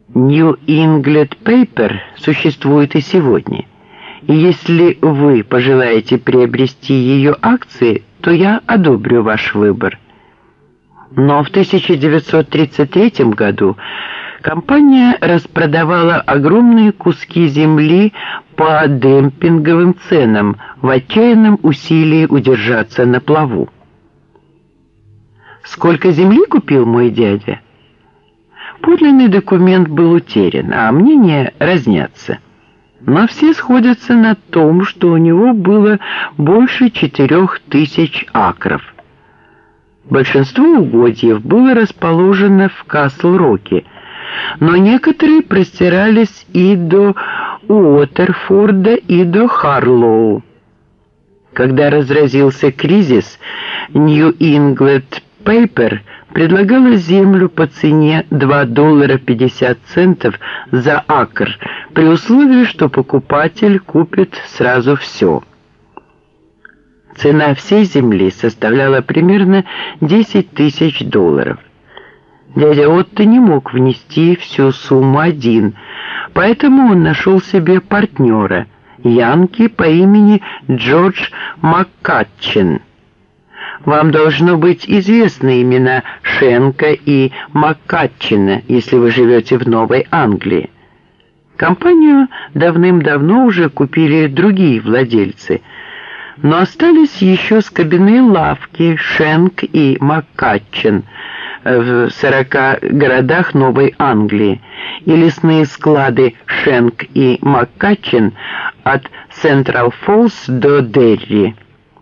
New England Paper существует и сегодня. И если вы пожелаете приобрести ее акции, то я одобрю ваш выбор. Но в 1933 году компания распродавала огромные куски земли по демпинговым ценам в отчаянном усилии удержаться на плаву. Сколько земли купил мой дядя? Подлинный документ был утерян, а мнения разнятся. Но все сходятся на том, что у него было больше 4000 акров. Большинство угодьев было расположено в Касл-Роке, но некоторые простирались и до Уотерфорда, и до Харлоу. Когда разразился кризис, New England Paper предлагала землю по цене $2.50 за акр, при условии, что покупатель купит сразу все. Цена всей земли составляла примерно $10 тысяч. Дядя Отто не мог внести всю сумму один, поэтому он нашел себе партнера, янки по имени Джордж Маккатчен. Вам должно быть известны имена Шенка и Маккатчена, если вы живете в Новой Англии. Компанию давным-давно уже купили другие владельцы, но остались еще скобяные лавки Шенк и Маккатчен в 40 городах Новой Англии и лесные склады Шенк и Маккатчен от Централ-Фоллс до Дерри.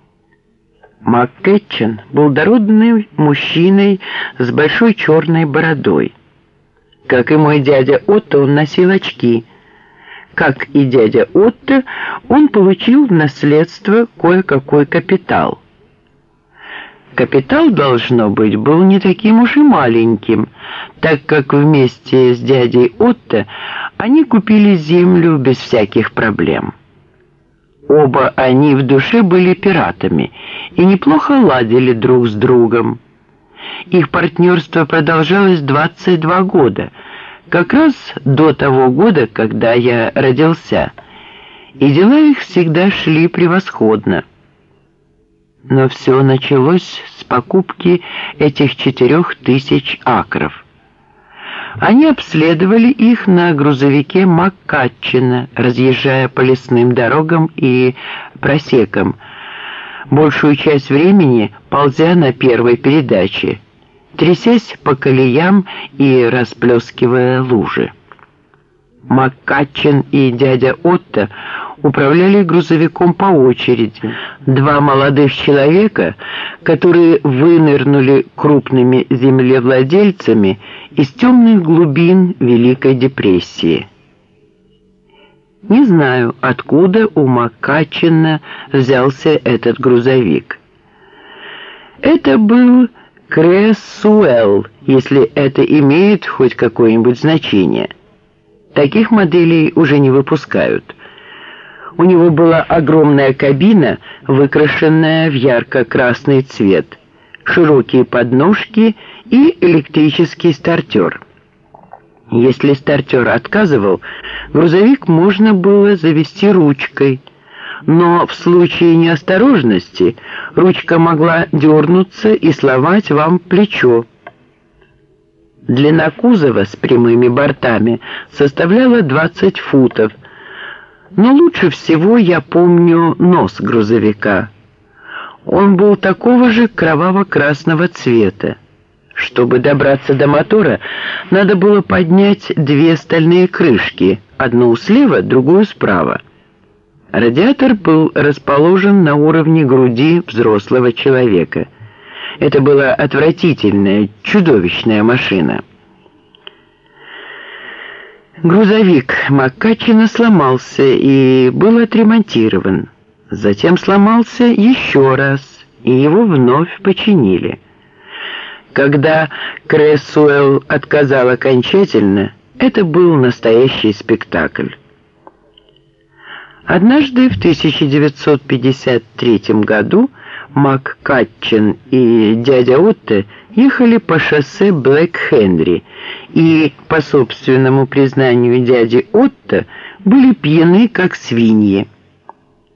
Маккатчен был дородным мужчиной с большой черной бородой. Как и мой дядя Отто, он носил очки. Как и дядя Отто, он получил в наследство кое-какой капитал. Капитал, должно быть, был не таким уж и маленьким, так как вместе с дядей Отто они купили землю без всяких проблем. Оба они в душе были пиратами и неплохо ладили друг с другом. Их партнерство продолжалось 22 года, как раз до того года, когда я родился, и дела их всегда шли превосходно. Но все началось с покупки этих 4000 акров. Они обследовали их на грузовике Маккатчена, разъезжая по лесным дорогам и просекам, большую часть времени ползя на первой передаче, трясясь по колеям и расплескивая лужи. Маккатчен и дядя Отто управляли грузовиком по очереди. Два молодых человека, которые вынырнули крупными землевладельцами из темных глубин Великой депрессии. Не знаю, откуда у Маккатчена взялся этот грузовик. Это был Крэсуэлл, если это имеет хоть какое-нибудь значение. Таких моделей уже не выпускают. У него была огромная кабина, выкрашенная в ярко-красный цвет, широкие подножки и электрический стартер. Если стартер отказывал, грузовик можно было завести ручкой, но в случае неосторожности ручка могла дернуться и сломать вам плечо. Длина кузова с прямыми бортами составляла 20 футов, но лучше всего я помню нос грузовика. Он был такого же кроваво-красного цвета. Чтобы добраться до мотора, надо было поднять две стальные крышки, одну слева, другую справа. Радиатор был расположен на уровне груди взрослого человека. Это была отвратительная, чудовищная машина. Грузовик Маккатчена сломался и был отремонтирован. Затем сломался еще раз, и его вновь починили. Когда Крэсуэлл отказал окончательно, это был настоящий спектакль. Однажды в 1953 году МакКатчин и дядя Отто ехали по шоссе Блэк-Хенри и, по собственному признанию дяди Отто, были пьяны, как свиньи.